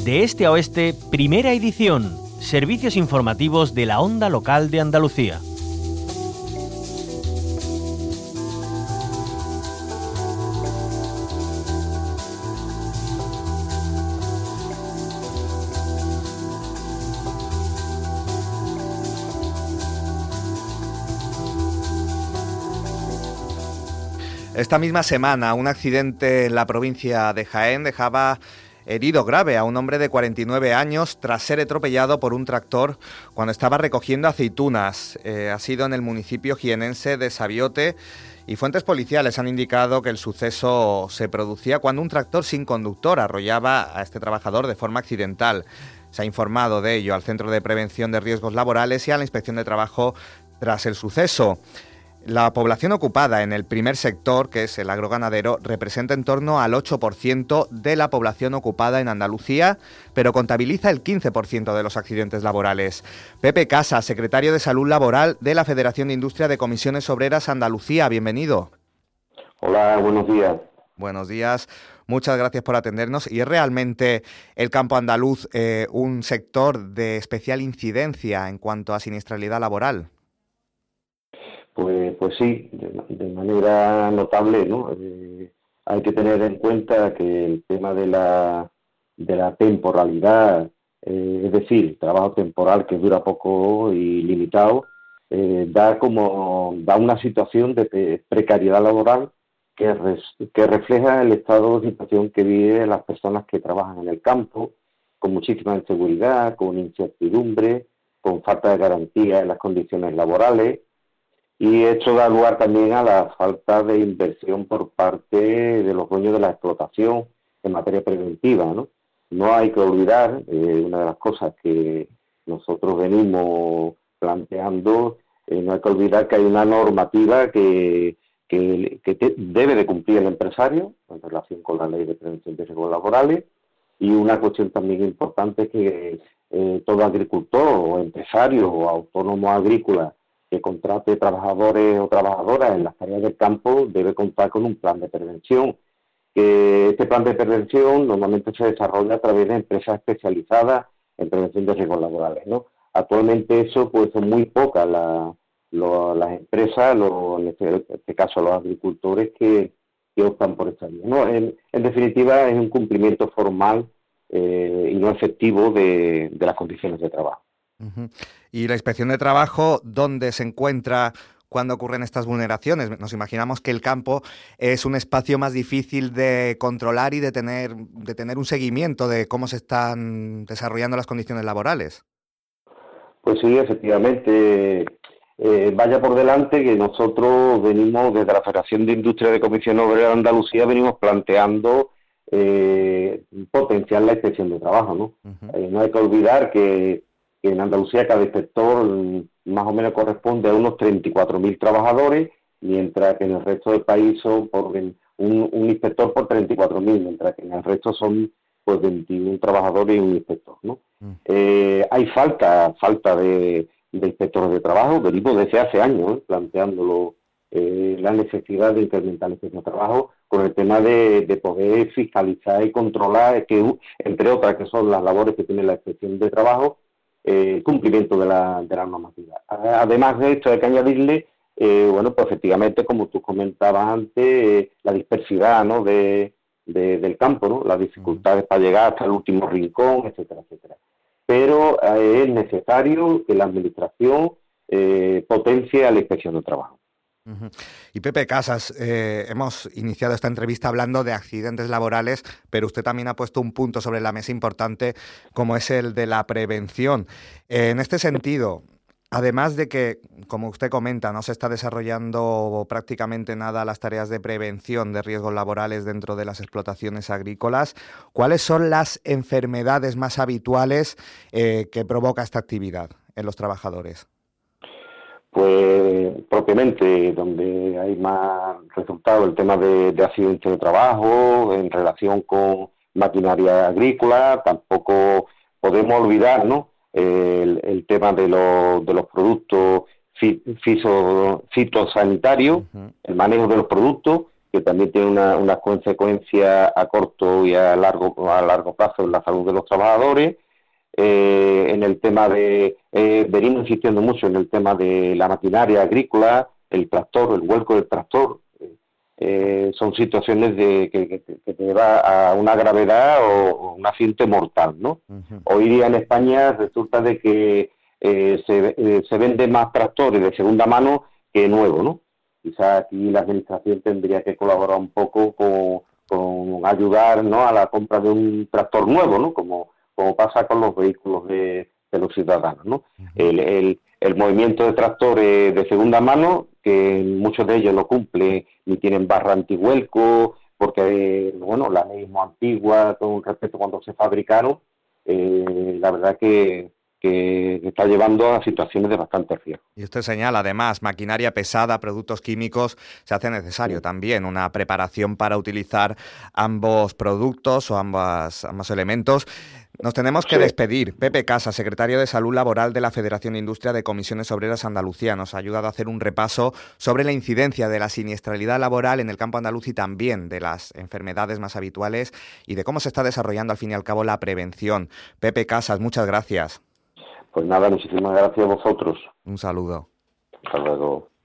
De este a oeste, primera edición. Servicios informativos de la Onda Local de Andalucía. Esta misma semana, un accidente en la provincia de Jaén dejaba herido grave a un hombre de 49 años tras ser atropellado por un tractor cuando estaba recogiendo aceitunas. Ha sido en el municipio jienense de Sabiote y fuentes policiales han indicado que el suceso se producía cuando un tractor sin conductor arrollaba a este trabajador de forma accidental. Se ha informado de ello al Centro de Prevención de Riesgos Laborales y a la Inspección de Trabajo tras el suceso. La población ocupada en el primer sector, que es el agroganadero, representa en torno al 8% de la población ocupada en Andalucía, pero contabiliza el 15% de los accidentes laborales. Pepe Casas, secretario de Salud Laboral de la Federación de Industria de Comisiones Obreras Andalucía, bienvenido. Hola, buenos días. Buenos días, muchas gracias por atendernos. ¿Y es realmente el campo andaluz un sector de especial incidencia en cuanto a siniestralidad laboral? Pues sí, de manera notable, ¿no? Hay que tener en cuenta que el tema de la temporalidad, es decir, trabajo temporal que dura poco y limitado, da una situación de precariedad laboral que refleja el estado de situación que viven las personas que trabajan en el campo, con muchísima inseguridad, con incertidumbre, con falta de garantía en las condiciones laborales. Y esto da lugar también a la falta de inversión por parte de los dueños de la explotación en materia preventiva, ¿no? No hay que olvidar, una de las cosas que nosotros venimos planteando, no hay que olvidar que hay una normativa que debe de cumplir el empresario en relación con la Ley de Prevención de Riesgos Laborales, y una cuestión también importante es que todo agricultor o empresario o autónomo agrícola que contrate trabajadores o trabajadoras en las tareas del campo debe contar con un plan de prevención. Este plan de prevención normalmente se desarrolla a través de empresas especializadas en prevención de riesgos laborales, ¿no? Actualmente eso pues son muy pocas las empresas, en este caso los agricultores que optan por esta vía, ¿no? En definitiva es un cumplimiento formal y no efectivo de las condiciones de trabajo. Uh-huh. ¿Y la Inspección de Trabajo dónde se encuentra cuando ocurren estas vulneraciones? Nos imaginamos que el campo es un espacio más difícil de controlar y de tener un seguimiento de cómo se están desarrollando las condiciones laborales. Pues sí, efectivamente. Vaya por delante que nosotros venimos desde la Federación de Industria de Comisiones Obreras de Andalucía, venimos planteando potenciar la inspección de trabajo, ¿no? Uh-huh. No hay que olvidar que en Andalucía cada inspector más o menos corresponde a unos 34.000 trabajadores, mientras que en el resto del país son un inspector por 34.000, mientras que en el resto son pues 21 trabajadores y un inspector, ¿no? Hay falta de inspectores de trabajo. Venimos desde hace años planteándolo, la necesidad de incrementar la inspección de trabajo con el tema de poder fiscalizar y controlar, que entre otras que son las labores que tiene la inspección de trabajo, el cumplimiento de la normativa. Además de esto hay que añadirle, pues efectivamente, como tú comentabas antes, la dispersidad, ¿no? del campo, ¿no? Las dificultades para llegar hasta el último rincón, etcétera, etcétera. Pero es necesario que la administración potencie a la inspección de trabajo. Uh-huh. Y Pepe Casas, hemos iniciado esta entrevista hablando de accidentes laborales, pero usted también ha puesto un punto sobre la mesa importante como es el de la prevención. En este sentido, además de que, como usted comenta, no se está desarrollando prácticamente nada las tareas de prevención de riesgos laborales dentro de las explotaciones agrícolas, ¿cuáles son las enfermedades más habituales que provoca esta actividad en los trabajadores? Pues propiamente donde hay más resultados, el tema de accidentes de trabajo en relación con maquinaria agrícola. Tampoco podemos olvidar, ¿no?, el tema de los productos fitosanitarios, uh-huh. El manejo de los productos, que también tiene una consecuencia a corto y a largo plazo en la salud de los trabajadores. En el tema venimos insistiendo mucho en el tema de la maquinaria agrícola, el tractor, el vuelco del tractor. Son situaciones que te lleva a una gravedad o un accidente mortal, ¿no? Uh-huh. Hoy día en España resulta de que se venden más tractores de segunda mano que nuevos, ¿no? Quizás aquí la administración tendría que colaborar un poco con ayudar, ¿no?, a la compra de un tractor nuevo, ¿no?, como pasa con los vehículos de los ciudadanos, ¿no? Uh-huh. El movimiento de tractores de segunda mano, que muchos de ellos no cumplen ni tienen barra antihuelco, porque, bueno, la ley es muy antigua con respecto a cuando se fabricaron, la verdad que está llevando a situaciones de bastante riesgo. Y usted señala, además, maquinaria pesada, productos químicos, se hace necesario también una preparación para utilizar ambos productos o ambos elementos. Nos tenemos que despedir. Pepe Casas, secretario de Salud Laboral de la Federación Industria de Comisiones Obreras Andalucía, nos ha ayudado a hacer un repaso sobre la incidencia de la siniestralidad laboral en el campo andaluz y también de las enfermedades más habituales y de cómo se está desarrollando, al fin y al cabo, la prevención. Pepe Casas, muchas gracias. Pues nada, muchísimas gracias a vosotros. Un saludo. Hasta luego.